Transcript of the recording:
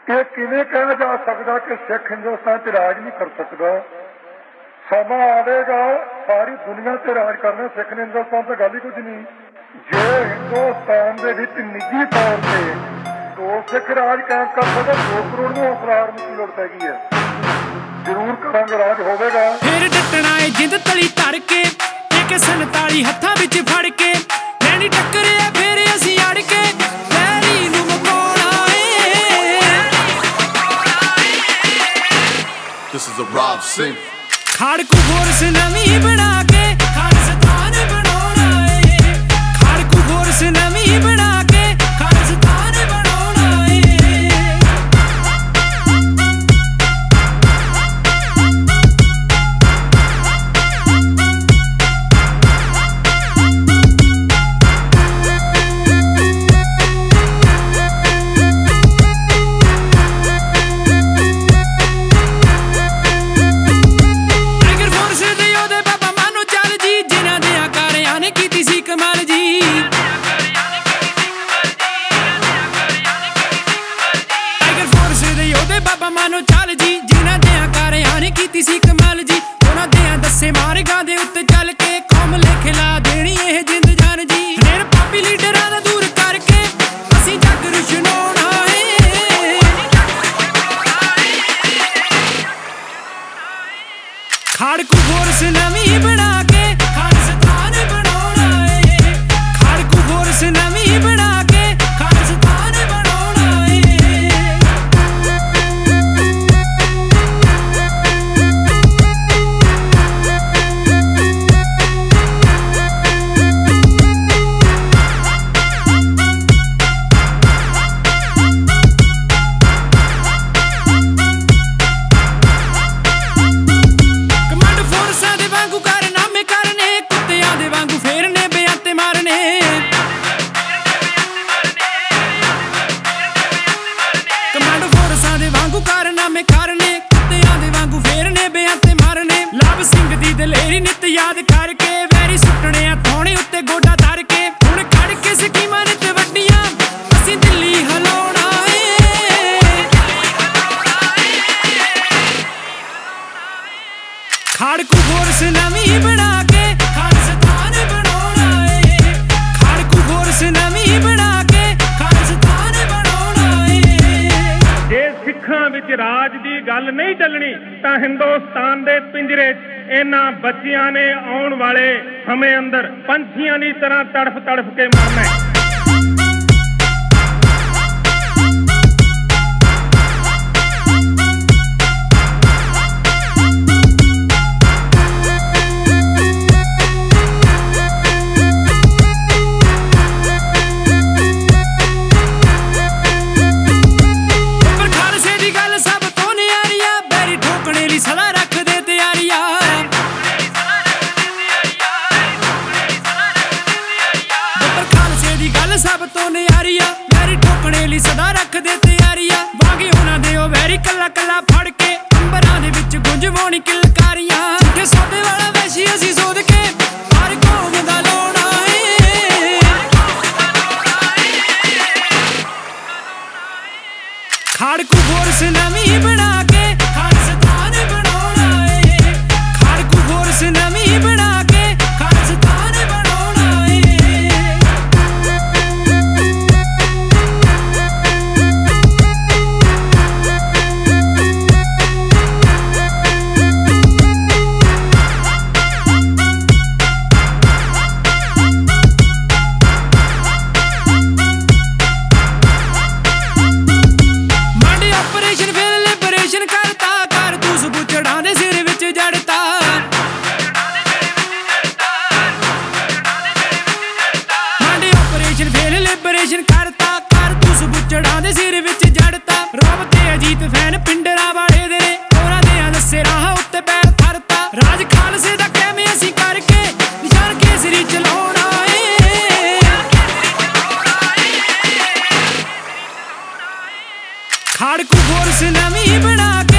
ਇਹ ਕਿਵੇਂ ਕਿਹਾ ਜਾ ਸਕਦਾ ਕਿ ਸਿੱਖ ਹਿੰਦੁਸਤਾਨ 'ਚ ਰਾਜ ਨਹੀਂ ਕਰ ਸਕਦਾ। ਸਮਾਂ ਆਵੇਗਾ ਸਾਰੀ ਦੁਨੀਆ 'ਤੇ ਰਾਜ ਕਰਨਾ, ਸਿੱਖ ਨੇ ਹਿੰਦੁਸਤਾਨ ਤੇ ਗੱਲ ਹੀ ਕੁਝ ਨਹੀਂ। ਜੇ ਹਿੰਦੁਸਤਾਨ ਦੇ ਵਿੱਚ ਨਿੱਜੀ ਤੌਰ ਤੇ 2 ਸਿੱਖ ਰਾਜ ਕਾਇਮ ਕਰ ਸਕਦਾ, 2 ਕਰੋੜ ਨੂੰ ਹੌਸਲਾ ਹਾਰਨ ਦੀ ਲੋੜ ਪੈ ਗਈ ਹੈ। ਜ਼ਰੂਰ ਕਰਾਂਗੇ, ਰਾਜ ਹੋਵੇਗਾ। ਫਿਰ ਡੱਟਣਾ ਏ ਜਿੰਦ ਤਲੀ ਧਰ ਕੇ, AK 47 ਹੱਥਾਂ ਵਿੱਚ ਫੜ ਕੇ, ਲੈਣੀ ਟੱਕਰਿਆ ਫਿਰ ਅਸੀਂ ਅੜ ਕੇ, ਵੈਰੀ ਨੂੰ ਮਕਾਉਣਾ ਏ। This is a Rob Singh। ਖਾੜਕੂ ਫੋਰਸ ਨਵੀਂ ਬਣਾ ਕੇ ਖਾਲਿਸਤਾਨ ਬਣਾਉਣਾ ਏ। ਖਾੜਕੂ ਫੋਰਸ ਨਵੀਂ ਬਣਾ ਕੇ ਖਾਲਿਸਤਾਨ ਬਣਾਉਣਾ ਏ। ਬਾਬਾ ਮਾਨੋ ਚੱਲ ਜੀ, ਜਿਨ੍ਹਾਂ ਦਿਆਂ ਕਾਰਿਆਂ ਨੇ ਕੀਤੀ ਸੀ ਕਮਾਲ ਜੀ, ਉਹਨਾਂ ਦਿਆਂ ਦੱਸੇ ਮਾਰਗਾਂ ਦੇ ਉੱਤੇ ਚੱਲ ਕੇ ਕੌਮ ਲੈ ਖਿਲਾ ਦੇਣੀ ਇਹ ਜਿੰਦ ਜਾਨ ਜੀ। ਹਨੇਰ ਪਾਪੀ ਲੀਡਰਾਂ ਦਾ ਦੂਰ ਕਰਕੇ ਅਸੀਂ ਜੱਗ ਰੁਸ਼ਨਾਉਣਾ ਏ। ਖਾੜਕੂ ਫੋਰਸ ਨਵੀਂ ਬਣਾ ਕੇ ਖਾਲਿਸਤਾਨ ਬਣਾਉਣਾ ਏ। ਖਾੜਕੂ ਫੋਰਸ ਨਵੀਂ ਬਣਾ ਕੇ ਖਾਲਿਸਤਾਨ ਬਣਾਉਣਾ ਏ। ਕਾਰਨਾਮੇ ਕਰਨੇ ਕੁੱਤਿਆਂ ਦੇ ਵਾਂਗੂ ਫੇਰਨੇ, ਬਿਆਂ ਤੇ ਮਾਰਨੇ। ਲਾਭ ਸਿੰਘ ਦੀ ਦਲੇਰੀ ਨਿੱਤ ਯਾਦ ਕਰਕੇ, ਵੈਰੀ ਸੁੱਟਣੇ ਆ ਥੋਣੇ ਉੱਤੇ ਗੋਡਾ ਧਰ ਕੇ। ਹੁਣ ਖੜ ਕੇ ਸਕੀਮਾਂ ਨਿੱਤ ਵੱਡੀਆਂ ਅਸੀਂ ਦਿੱਲੀ ਹਿਲਾਉਣਾ ਏ। ਖਾੜਕੂ ਫੋਰਸ ਨਵੀਂ ਬਣਾ ਕੇ ਖਾਲਿਸਤਾਨ ਬਣਾਉਣਾ ਏ। ਖਾੜਕੂ ਫੋਰਸ ਨਵੀਂ ਬਣਾ ਕੇ ਖਾਲਿਸਤਾਨ ਬਣਾਉਣਾ ਏ। ਜੇ ਸਿੱਖਾਂ ਵਿੱਚ ਰਾਜ ਦੀ ਗੱਲ ਨਹੀਂ ਚੱਲਣੀ ਤਾਂ ਹਿੰਦੁਸਤਾਨ ਦੇ ਪਿੰਜਰੇ 'ਚ ਇਹਨਾਂ ਬੱਚਿਆਂ ਨੇ ਆਉਣ ਵਾਲੇ ਸਮੇਂ ਅੰਦਰ ਪੰਛੀਆਂ ਦੀ ਤਰ੍ਹਾਂ ਤੜਫ ਤੜਫ ਕੇ ਮਰਨਾ ਹੈ। ਸਦਾ ਰੱਖਦੇ ਤਿਆਰੀਆਂ, ਬੱਬਰ ਖਾਲਸੇ ਦੀ ਗੱਲ ਸਭ ਤੋਂ ਨਿਆਰੀ ਆ। ਵੈਰੀ ਠੋਕਣੇ ਲਈ ਸਦਾ ਰੱਖਦੇ ਤਿਆਰੀਆਂ, ਵਾਂਗੇ ਉਹਨਾਂ ਦੇ ਉਹ ਵੈਰੀ ਕੱਲਾ ਕੱਲਾ ਫੜ ਕੇ ਅੰਬਰਾਂ ਦੇ ਵਿੱਚ ਗੁੰਜਵਾਉਣੀ ਕਿਲਕਾਰੀਆਂ। ਝੂਠੇ ਸੌਦੇ ਵਾਲਾ ਵੈਸ਼ੀ ਅਸੀਂ ਸੋਧ ਕੇ ਹਰ ਕੌਮ ਦਾ ਲਾਉਣਾ ਏ। ਖਾੜਕੂ ਫੋਰਸ ਨਵੀਂ ਬਣਾ ਕੇ ਖਾਲਿਸਤਾਨ ਬਣਾਉਣਾ ਏ। ਖਾੜਕੂ ਫੋਰਸ ਨਵੀਂ ਬਣਾ ਕੇ ਖਾਲਿਸਤਾਨ ਬਣਾਉਣਾ ਏ। ਮਾਂਡੇ ਆਪਰੇਸ਼ਨ ਫਿਰ ਲਿਬਰੇਸ਼ਨ ਕਰਤਾ, ਕਾਰਤੂਸ ਬੁੱਚੜਾਂ ਦੇ ਸਿਰ ਵਿੱਚ ਜੜਤਾ। ਮਾਂਡੇ ਆਪਰੇਸ਼ਨ ਫਿਰ ਲਿਬਰੇਸ਼ਨ ਕਰਤਾ, ਕਾਰਤੂਸ ਬੁੱਚੜਾਂ ਦੇ ਸਿਰ ਵਿੱਚ ਜੜਤਾ। ਰੋਬ ਤੇ ਅਜੀਤ ਫੈਨ ਪਿੰਡਰਾਂ ਵਾਲੇ ਦੇ ਨੇ, ਉਹਨਾਂ ਦੇ ਦੱਸੇ ਰਾਹ ਉੱਤੇ ਪੈਰ ਧਰਤਾ। ਰਾਜ ਖਾਲਸੇ ਦਾ ਕਿਵੇਂ ਅਸੀਂ ਕਰਕੇ ਨਿਸ਼ਾਨ ਕੇਸਰੀ ਚਲਾਉਣਾ ਏ। ਖਾੜਕੂ ਫੋਰਸ ਨਵੀਂ ਬਣਾ